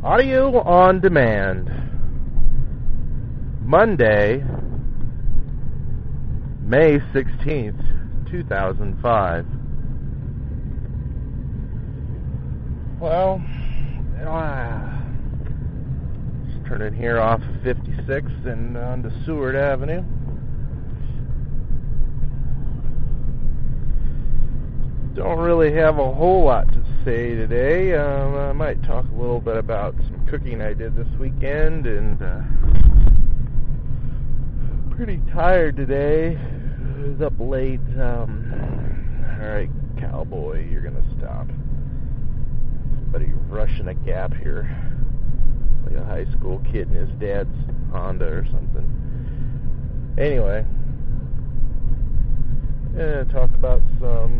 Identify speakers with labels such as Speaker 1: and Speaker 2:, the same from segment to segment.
Speaker 1: Audio on demand. Monday, May 16th, 2005. Well, just turning here off of 56 and onto Seward Avenue. Don't really have a whole lot to say today. I might talk a little bit about some cooking I did this weekend, and pretty tired today. I was up late. Alright, cowboy, you're gonna stop. Somebody rushing a gap here. Like a high school kid in his dad's Honda or something. Anyway, talk about some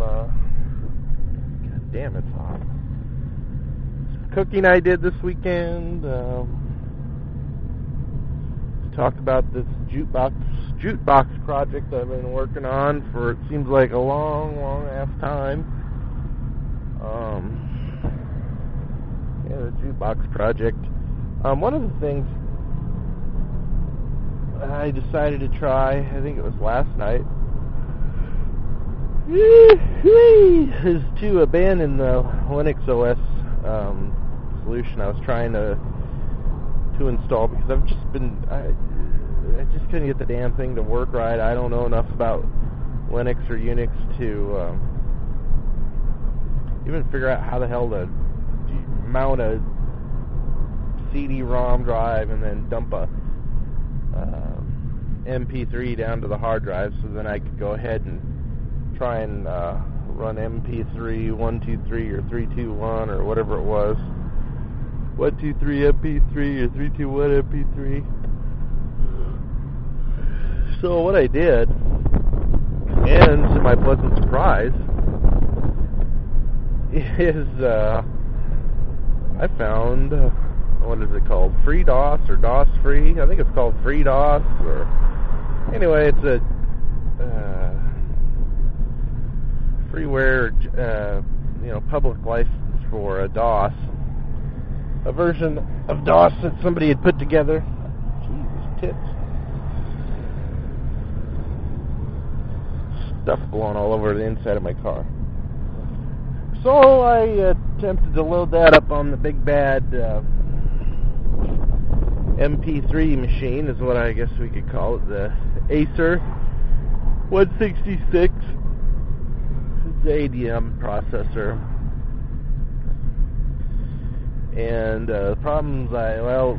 Speaker 1: damn, it's hot. Some cooking I did this weekend. Talk about this jukebox project I've been working on for, it seems like, a long ass time. The jukebox project. One of the things I decided to try, I think it was last night, is to abandon the Linux OS solution I was trying to install, because I've just been, I just couldn't get the damn thing to work right. I don't know enough about Linux or Unix to even figure out how the hell to mount a CD-ROM drive and then dump a MP3 down to the hard drive, so then I could go ahead and try and run MP3 123 or 321 or whatever it was. 123 MP3 or 321 MP3. So what I did, and to my pleasant surprise, is I found, what is it called? FreeDOS or DOS Free? I think it's called FreeDOS, or anyway, it's a freeware, public license for a DOS, a version of DOS that somebody had put together. Jesus tits. Stuff blowing all over the inside of my car. So I attempted to load that up on the big bad MP3 machine, is what I guess we could call it, the Acer 166. It's the ADM processor. And the problems I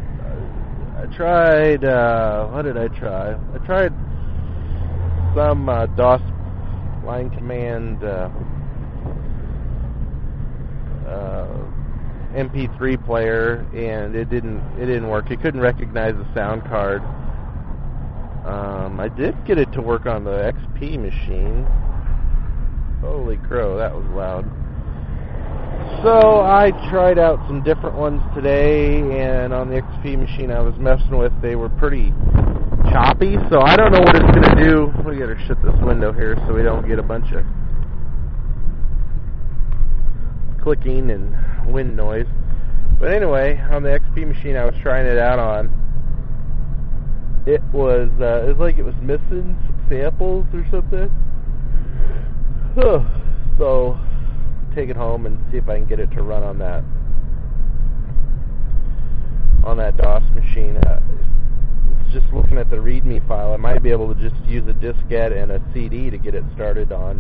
Speaker 1: tried, what did I try? I tried some DOS line command MP3 player, and it didn't work. It couldn't recognize the sound card. I did get it to work on the XP machine. Holy crow, that was loud. So I tried out some different ones today, and on the XP machine I was messing with, they were pretty choppy, so I don't know what it's going to do. We got to shut this window here so we don't get a bunch of clicking and wind noise. But anyway, on the XP machine I was trying it out on, it was like it was missing some samples or something. So take it home and see if I can get it to run on that DOS machine. Just looking at the README file, I might be able to just use a diskette and a CD to get it started on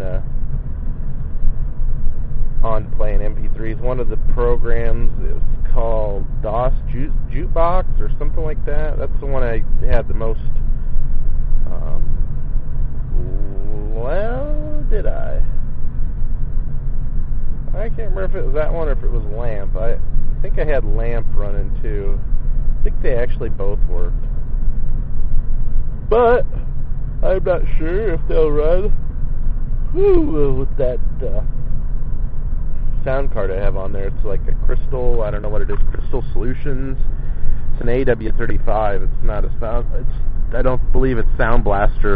Speaker 1: playing MP3s. One of the programs is called DOS Jukebox or something like that. That's the one I had the most. Did I? I can't remember if it was that one or if it was LAMP. I think I had LAMP running too. I think they actually both worked. But I'm not sure if they'll run with that sound card I have on there. It's like a Crystal, I don't know what it is, Crystal Solutions. It's an AW35. It's not a sound, I don't believe it's Sound Blaster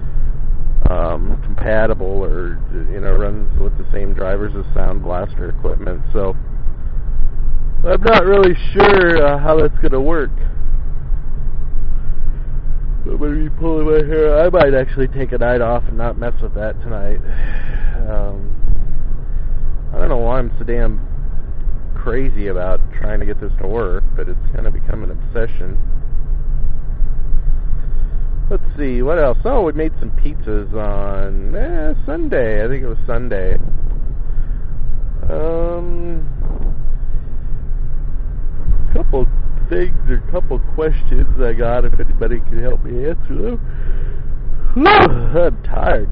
Speaker 1: compatible, or runs with the same drivers as Sound Blaster equipment. So I'm not really sure how that's going to work. I'm going to be pulling my hair. I might actually take a night off and not mess with that tonight. I don't know why I'm so damn crazy about trying to get this to work, but it's kind of become an obsession. Let's see, what else? Oh, we made some pizzas on Sunday. I think it was Sunday. Couple things or couple questions I got, if anybody can help me answer them. I'm tired.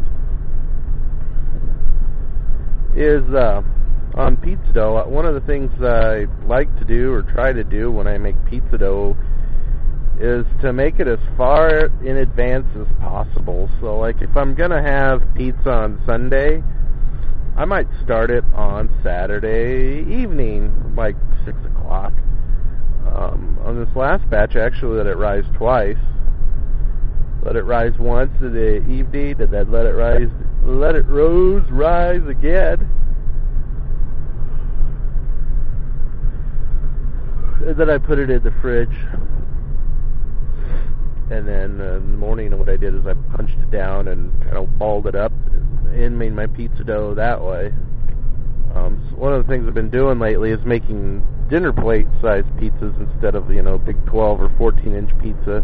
Speaker 1: Is on pizza dough, one of the things I like to do or try to do when I make pizza dough is to make it as far in advance as possible. So like if I'm going to have pizza on Sunday, I might start it on Saturday evening, like 6 o'clock. On this last batch, I actually let it rise twice. Let it rise once in the evening, and then let it rise again. And then I put it in the fridge. And then in the morning, what I did is I punched it down and kind of balled it up and made my pizza dough that way. So one of the things I've been doing lately is making dinner plate sized pizzas instead of, big 12 or 14 inch pizza.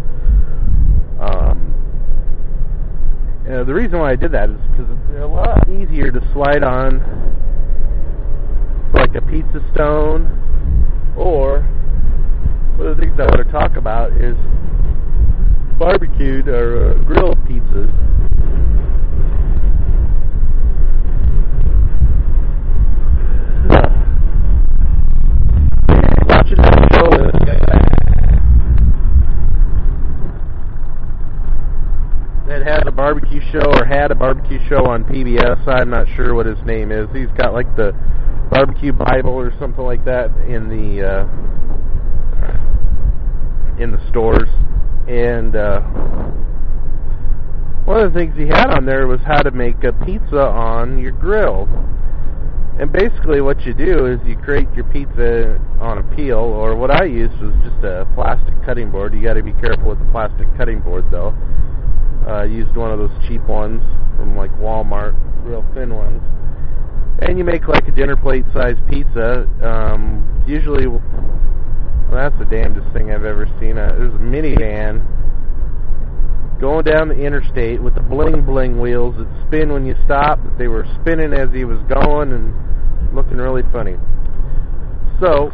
Speaker 1: The reason why I did that is because it's a lot easier to slide on like a pizza stone, or one of the things I want to talk about is barbecued or grilled pizzas. Watching that show that has a barbecue show or had a barbecue show on PBS. I'm not sure what his name is. He's got like the Barbecue Bible or something like that in the stores. And one of the things he had on there was how to make a pizza on your grill. And basically what you do is you create your pizza on a peel, or what I used was just a plastic cutting board. You got to be careful with the plastic cutting board though. I used one of those cheap ones from like Walmart, real thin ones. And you make like a dinner plate sized pizza. Usually, well, that's the damnedest thing I've ever seen. There's a minivan going down the interstate with the bling bling wheels that spin when you stop. But they were spinning as he was going and looking really funny. So,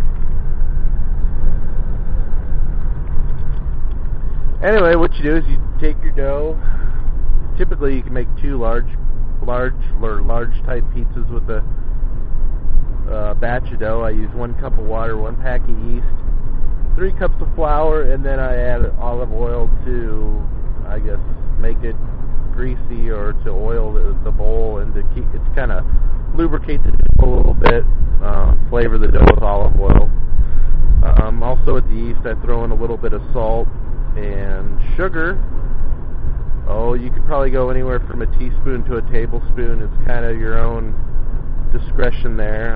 Speaker 1: anyway, what you do is you take your dough. Typically, you can make two large type pizzas with a batch of dough. I use 1 cup of water, 1 pack of yeast, 3 cups of flour, and then I add olive oil to, I guess, make it greasy or to oil the bowl and to keep it, kind of lubricate the dough a little bit, flavor the dough with olive oil. Also with the yeast, I throw in a little bit of salt and sugar. Oh, you could probably go anywhere from a teaspoon to a tablespoon. It's kind of your own discretion there.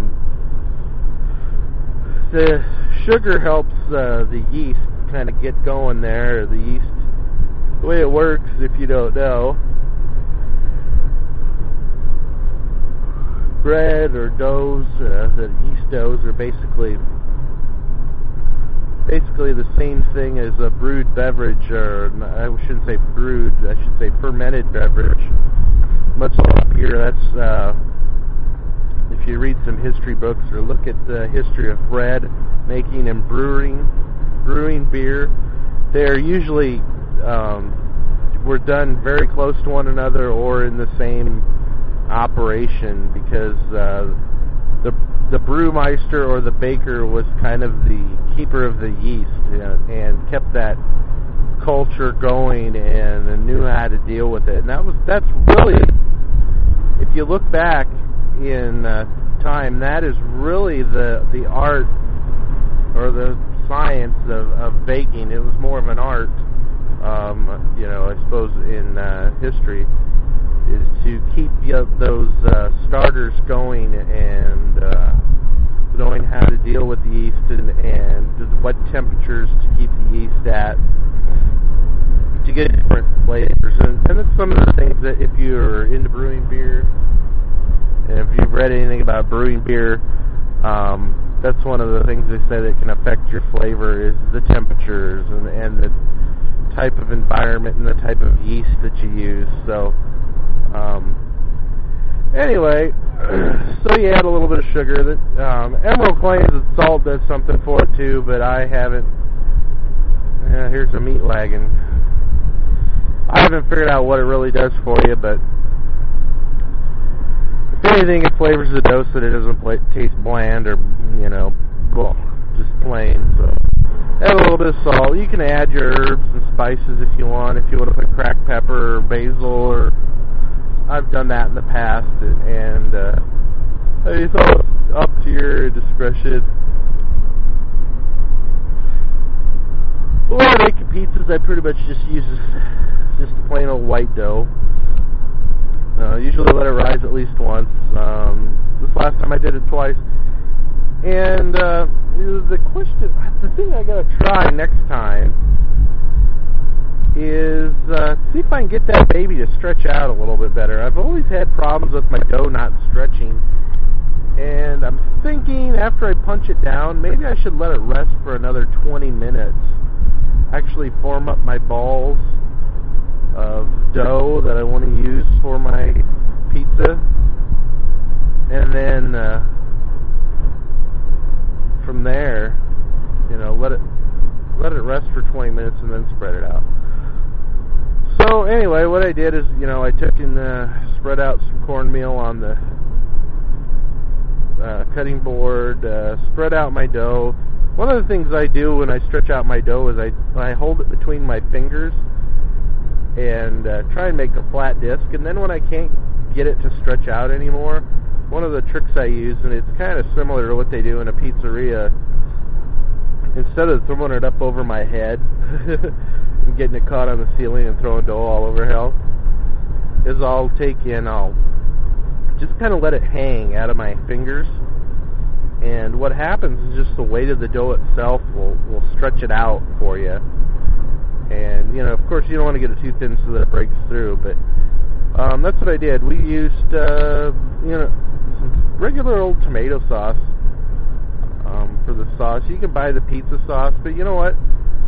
Speaker 1: The sugar helps the yeast kind of get going there. The yeast, the way it works, if you don't know, bread or doughs, the yeast doughs are basically the same thing as a brewed beverage, or I shouldn't say brewed, I should say fermented beverage. Much sloppier. That's if you read some history books or look at the history of bread making and brewing beer, they're usually were done very close to one another or in the same operation, because the brewmeister or the baker was kind of the keeper of the yeast and kept that culture going and knew how to deal with it. And that's really, if you look back in time, that is really the art or the science of baking. It was more of an art, I suppose, in history, is to keep those starters going and knowing how to deal with the yeast and what temperatures to keep the yeast at to get different flavors. And that's some of the things that if you're into brewing beer, and if you've read anything about brewing beer, that's one of the things they say that can affect your flavor is the temperatures and the type of environment and the type of yeast that you use. So, anyway, so you add a little bit of sugar. That Emerald claims that salt does something for it too, but I haven't. Here's a meat wagon. I haven't figured out what it really does for you, but if anything, it flavors the dough so that it doesn't taste bland or, just plain. So add a little bit of salt. You can add your herbs and spices if you want. If you want to put cracked pepper or basil, or I've done that in the past, and it's all up to your discretion. When I'm making pizzas, I pretty much just use just plain old white dough. Usually let it rise at least once. This last time I did it twice. And the thing I gotta try next time is see if I can get that baby to stretch out a little bit better. I've always had problems with my dough not stretching, and I'm thinking after I punch it down, maybe I should let it rest for another 20 minutes. Actually form up my balls of dough that I want to use for my pizza, and then from there, let it rest for 20 minutes and then spread it out. So anyway, what I did is, I took and spread out some cornmeal on the cutting board, spread out my dough. One of the things I do when I stretch out my dough is I hold it between my fingers and try and make a flat disc, and then when I can't get it to stretch out anymore, one of the tricks I use, and it's kind of similar to what they do in a pizzeria, instead of throwing it up over my head and getting it caught on the ceiling and throwing dough all over hell, is I'll just kind of let it hang out of my fingers, and what happens is just the weight of the dough itself will stretch it out for you. And, of course, you don't want to get it too thin so that it breaks through, but that's what I did. We used, some regular old tomato sauce for the sauce. You can buy the pizza sauce, but you know what?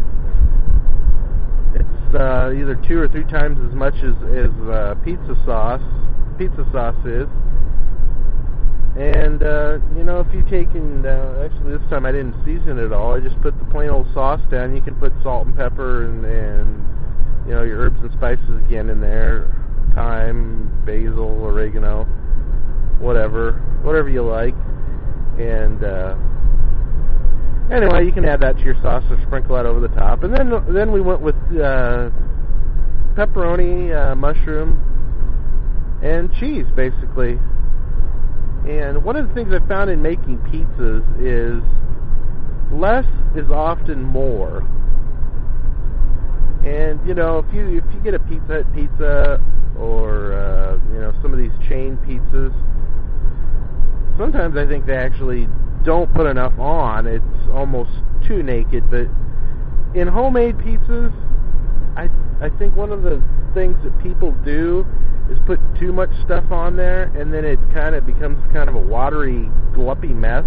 Speaker 1: It's either 2 or 3 times as much as pizza sauce is. And, if you take actually this time I didn't season it at all. I just put the plain old sauce down. You can put salt and pepper and your herbs and spices again in there. Thyme, basil, oregano, whatever you like. And, anyway, you can add that to your sauce or sprinkle that over the top. And then we went with, pepperoni, mushroom, and cheese, basically. And one of the things I found in making pizzas is less is often more. And if you get a Pizza Hut pizza or some of these chain pizzas, sometimes I think they actually don't put enough on. It's almost too naked. But in homemade pizzas, I think one of the things that people do is put too much stuff on there, and then it kind of becomes kind of a watery, glumpy mess.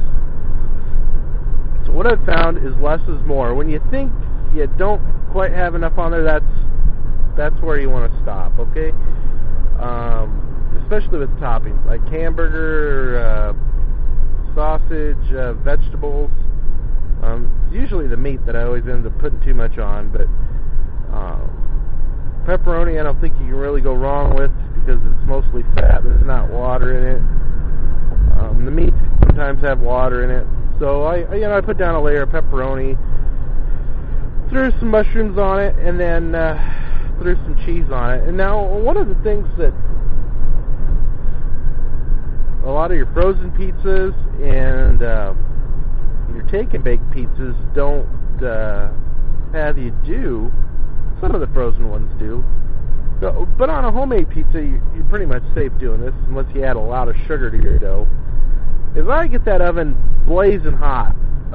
Speaker 1: So what I've found is less is more. When you think you don't quite have enough on there, that's where you want to stop, okay? Especially with toppings, like hamburger, sausage, vegetables. It's usually the meat that I always end up putting too much on, but pepperoni I don't think you can really go wrong with, because it's mostly fat. There's not water in it. The meats sometimes have water in it. So I put down a layer of pepperoni, threw some mushrooms on it, and then threw some cheese on it. And now one of the things that a lot of your frozen pizzas and your take and bake pizzas don't have you do, some of the frozen ones do. But on a homemade pizza, you're pretty much safe doing this, unless you add a lot of sugar to your dough. is I get that oven blazing hot.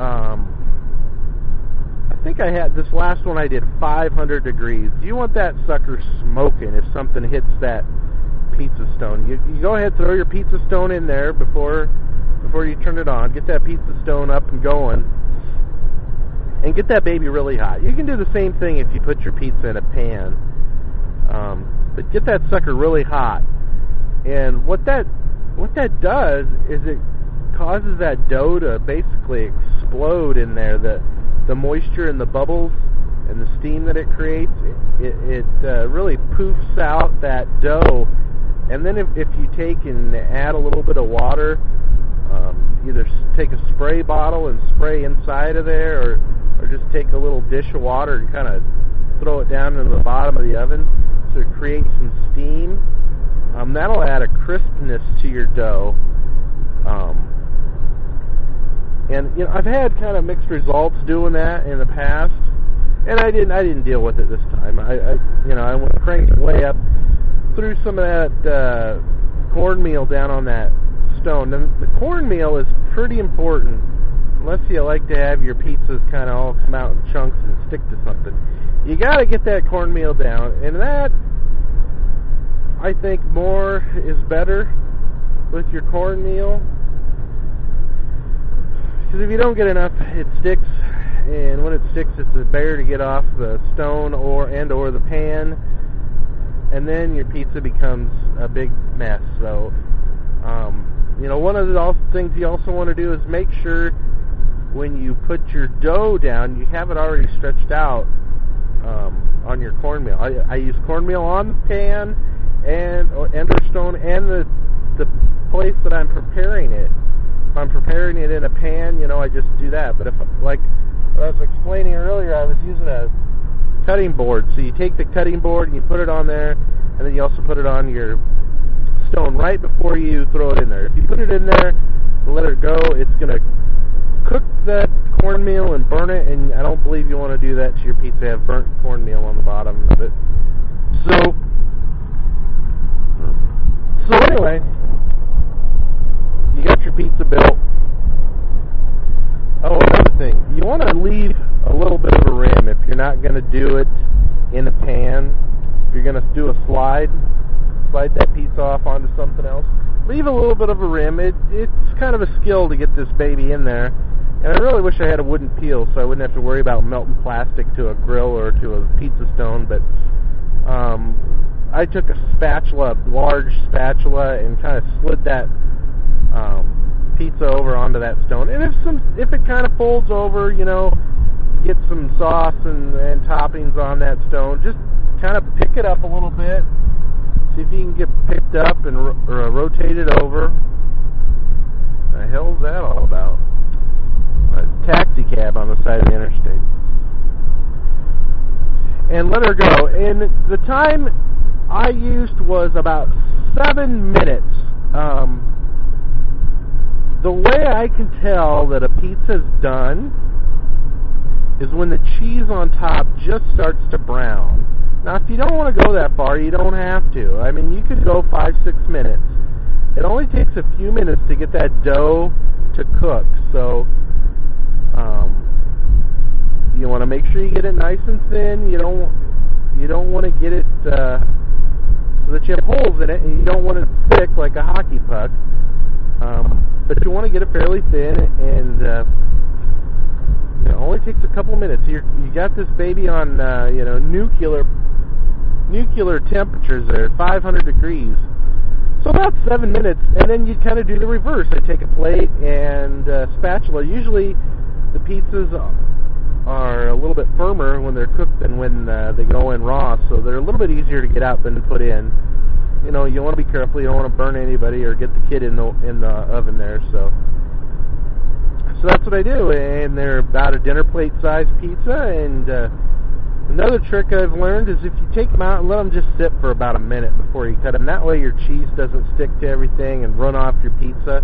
Speaker 1: I think I had this last one I did 500 degrees. You want that sucker smoking if something hits that pizza stone. You go ahead, throw your pizza stone in there before you turn it on. Get that pizza stone up and going, and get that baby really hot. You can do the same thing if you put your pizza in a pan, but get that sucker really hot. And what that does is it causes that dough to basically explode in there. The moisture and the bubbles and the steam that it creates, it really poofs out that dough. And then if you take and add a little bit of water, either take a spray bottle and spray inside of there, or just take a little dish of water and kind of throw it down in the bottom of the oven so it creates some steam, that'll add a crispness to your dough. And I've had kind of mixed results doing that in the past, and I didn't deal with it this time. I went cranked it way up, threw some of that cornmeal down on that stone. And the cornmeal is pretty important, unless you like to have your pizzas kind of all come out in chunks and stick to something. You got to get that cornmeal down, and that, I think, more is better with your cornmeal. Because if you don't get enough, it sticks, and when it sticks, it's a bear to get off the stone or the pan, and then your pizza becomes a big mess. So, one of the things you also want to do is make sure when you put your dough down, you have it already stretched out on your cornmeal. I use cornmeal on the pan and stone and the place that I'm preparing it. If I'm preparing it in a pan, I just do that. But if, like I was explaining earlier, I was using a cutting board. So you take the cutting board and you put it on there, and then you also put it on your stone right before you throw it in there. If you put it in there and let it go, it's going to cook that cornmeal and burn it, and I don't believe you want to do that to your pizza. Have burnt cornmeal on the bottom of it. So anyway, you got your pizza built. Oh, another thing, you want to leave a little bit of a rim if you're not going to do it in a pan. If you're going to do a slide that pizza off onto something else, leave a little bit of a rim. It's kind of a skill to get this baby in there, and I really wish I had a wooden peel so I wouldn't have to worry about melting plastic to a grill or to a pizza stone. But I took a large spatula, and kind of slid that pizza over onto that stone. And if it kind of folds over, you get some sauce and toppings on that stone, just kind of pick it up a little bit. See if you can get picked up and rotate it over. What the hell's that all about? A taxi cab on the side of the interstate. And let her go. And the time I used was about 7 minutes. The way I can tell that a pizza's done is when the cheese on top just starts to brown. Now, if you don't want to go that far, you don't have to. I mean, you could go 5-6 minutes. It only takes a few minutes to get that dough to cook. So, you want to make sure you get it nice and thin. You don't want to get it so that you have holes in it, and you don't want it thick like a hockey puck. But you want to get it fairly thin, and it only takes a couple minutes. You got this baby on nuclear temperatures there, 500 degrees. So about 7 minutes, and then you kind of do the reverse. I take a plate and a spatula. Usually the pizzas are a little bit firmer when they're cooked than when they go in raw, so they're a little bit easier to get out than to put in. You want to be careful. You don't want to burn anybody or get the kid in the oven there. So that's what I do, and they're about a dinner plate size pizza. And another trick I've learned is if you take them out and let them just sit for about a minute before you cut them. That way your cheese doesn't stick to everything and run off your pizza.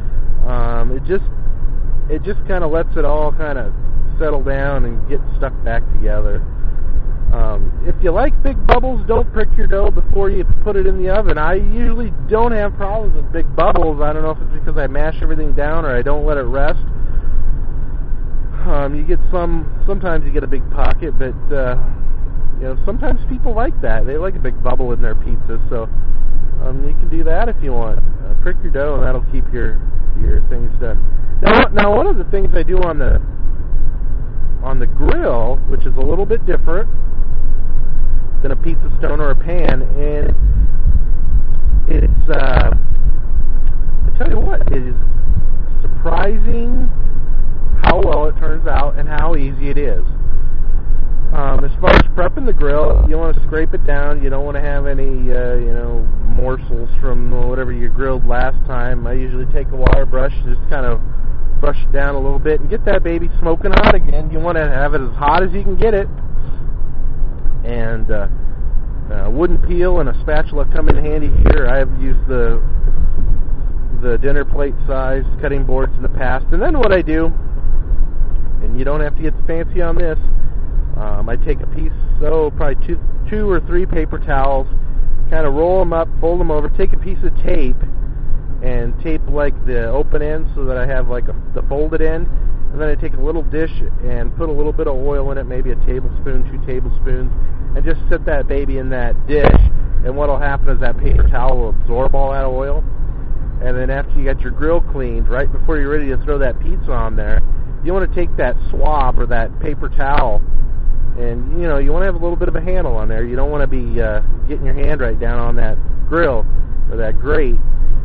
Speaker 1: It just kind of lets it all kind of settle down and get stuck back together. If you like big bubbles, don't prick your dough before you put it in the oven. I usually don't have problems with big bubbles. I don't know if it's because I mash everything down or I don't let it rest. You get sometimes you get a big pocket, but sometimes people like that. They like a big bubble in their pizza, so you can do that if you want. Prick your dough, and that'll keep your things done. Now, one of the things I do on the grill, which is a little bit different than a pizza stone or a pan, and it's I tell you what, it is surprising how well it turns out and how easy it is. As far as prepping the grill, you want to scrape it down. You don't want to have any morsels from whatever you grilled last time. I usually take a wire brush, just kind of brush it down a little bit and get that baby smoking hot again. You want to have it as hot as you can get it. And wooden peel and a spatula come in handy here. I have used the dinner plate size cutting boards in the past. And then what I do, and you don't have to get fancy on this, I take a piece, probably two or three paper towels, kind of roll them up, fold them over, take a piece of tape, and tape like the open end so that I have like the folded end, and then I take a little dish and put a little bit of oil in it, maybe a tablespoon, 2 tablespoons, and just set that baby in that dish, and what will happen is that paper towel will absorb all that oil, and then after you got your grill cleaned, right before you're ready to throw that pizza on there, you want to take that swab or that paper towel, and you want to have a little bit of a handle on there. You don't want to be getting your hand right down on that grill or that grate,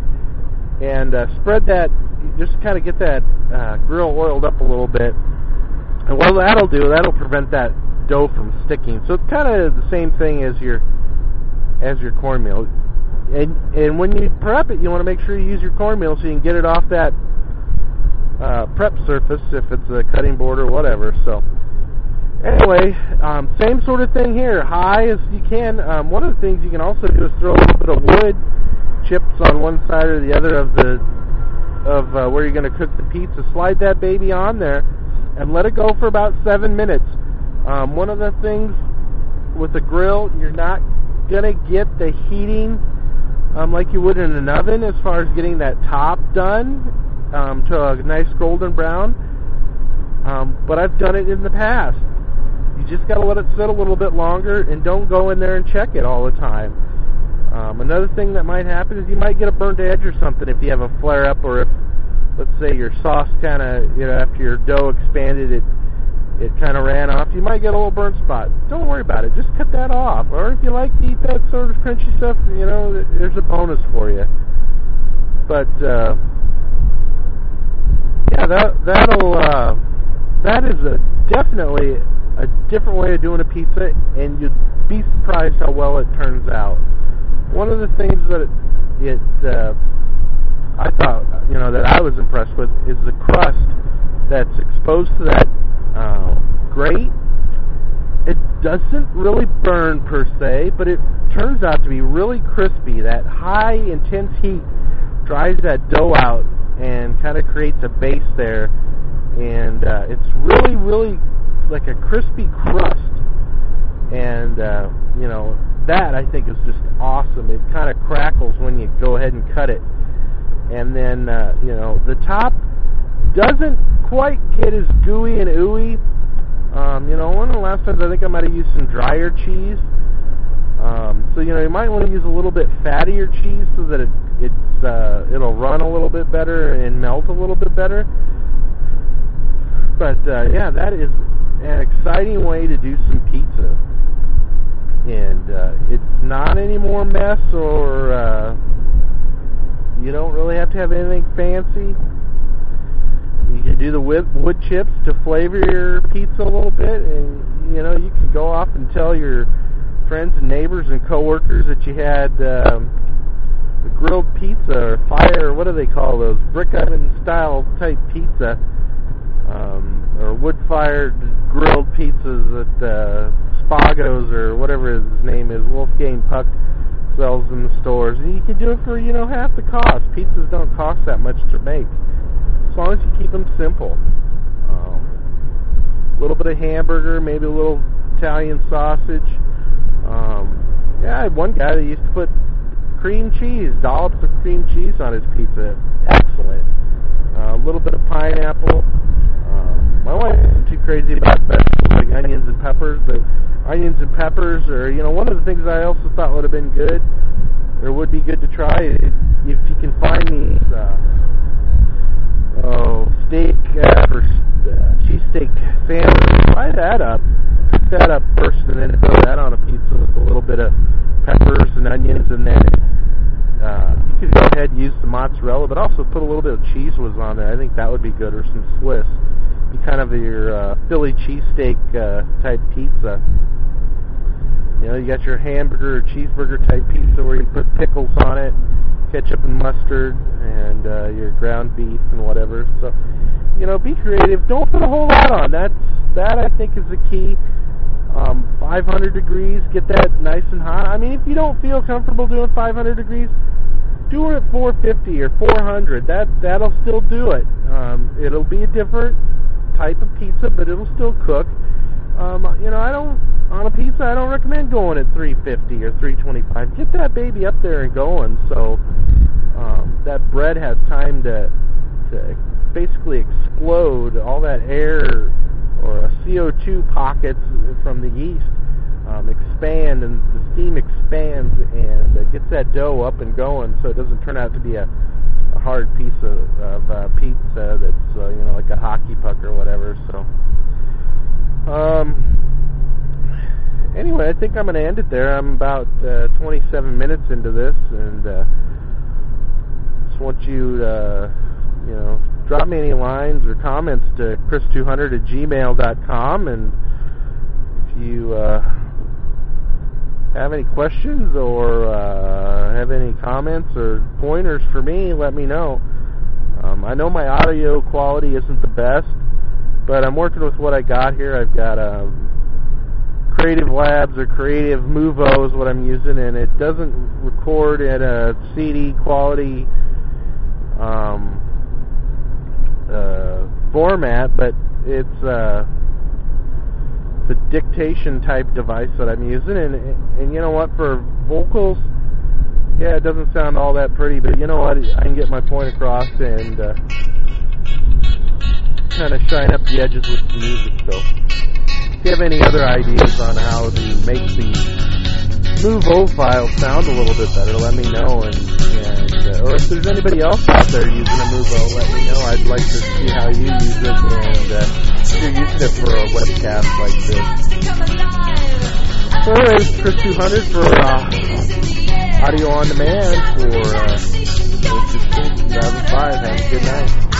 Speaker 1: and spread that, just kind of get that grill oiled up a little bit, and what that'll prevent that dough from sticking. So it's kind of the same thing as your cornmeal, and when you prep it, you want to make sure you use your cornmeal so you can get it off that prep surface if it's a cutting board or whatever. So anyway, same sort of thing here, high as you can. One of the things you can also do is throw a little bit of wood chips on one side or the other of where you're going to cook the pizza. Slide that baby on there and let it go for about 7 minutes. One of the things with a grill, you're not going to get the heating like you would in an oven as far as getting that top done to a nice golden brown, but I've done it in the past. You just got to let it sit a little bit longer, and don't go in there and check it all the time. Another thing that might happen is you might get a burnt edge or something if you have a flare up, or if, let's say, your sauce kind of, after your dough expanded, it kind of ran off. You might get a little burnt spot. Don't worry about it. Just cut that off. Or if you like to eat that sort of crunchy stuff, there's a bonus for you. But yeah, that is definitely a different way of doing a pizza, and you'd be surprised how well it turns out. One of the things that I thought, that I was impressed with is the crust that's exposed to that grate. It doesn't really burn per se, but it turns out to be really crispy. That high intense heat dries that dough out and kind of creates a base there, and it's really, really like a crispy crust, and that I think is just awesome. It kind of crackles when you go ahead and cut it, and then the top doesn't quite get as gooey and ooey. One of the last times I think I might have used some drier cheese, so you might want to use a little bit fattier cheese so that it'll run a little bit better and melt a little bit better. But yeah, that is an exciting way to do some pizza, and it's not any more mess, or you don't really have to have anything fancy. You can do the wood chips to flavor your pizza a little bit, and you can go off and tell your friends and neighbors and coworkers that you had the grilled pizza or fire, what do they call those, brick oven style type pizza, or wood-fired grilled pizzas at Spago's or whatever his name is, Wolfgang Puck, sells in the stores. And you can do it for, half the cost. Pizzas don't cost that much to make, as long as you keep them simple. A little bit of hamburger, maybe a little Italian sausage. Yeah, I had one guy that used to put cream cheese, dollops of cream cheese on his pizza. Excellent. A little bit of pineapple. My wife isn't too crazy about vegetables like onions and peppers, but onions and peppers are, one of the things I also thought would have been good, or would be good to try, if you can find these steak or cheesesteak sandwich. Try that up. Cook that up first, and then throw that on a pizza with a little bit of peppers and onions, and then you could go ahead and use the mozzarella, but also put a little bit of cheese whiz on there. I think that would be good, or some Swiss. Be kind of your Philly cheesesteak type pizza. You got your hamburger or cheeseburger type pizza where you put pickles on it, ketchup and mustard, and your ground beef and whatever. So, be creative. Don't put a whole lot on. That I think is the key. 500 degrees, get that nice and hot. I mean, if you don't feel comfortable doing 500 degrees, do it at 450 or 400. That'll still do it. It'll be a different type of pizza, but it'll still cook. On a pizza, I don't recommend going at 350 or 325. Get that baby up there and going, so that bread has time to basically explode. All that air or CO2 pockets from the yeast expand, and the steam expands and gets that dough up and going, so it doesn't turn out to be a hard piece of pizza that's like a hockey puck or whatever. So anyway, I think I'm going to end it there. I'm about 27 minutes into this, and just want you to drop me any lines or comments to chris200@gmail.com, and if you have any questions or have any comments or pointers for me, let me know. I know my audio quality isn't the best, but I'm working with what I got here. I've got Creative Labs or Creative Movo is what I'm using, and it doesn't record at a CD quality format, but it's a dictation type device that I'm using, and you know what, for vocals, yeah, it doesn't sound all that pretty, but you know what, I can get my point across and kind of shine up the edges with the music. So if you have any other ideas on how to make the Movo file sound a little bit better, let me know, and or if there's anybody else out there using a Movo, let me know. I'd like to see how you use it, and if you're using it for a webcast like this. So anyways, Chris200 for Audio on Demand for 2005. Have a good night.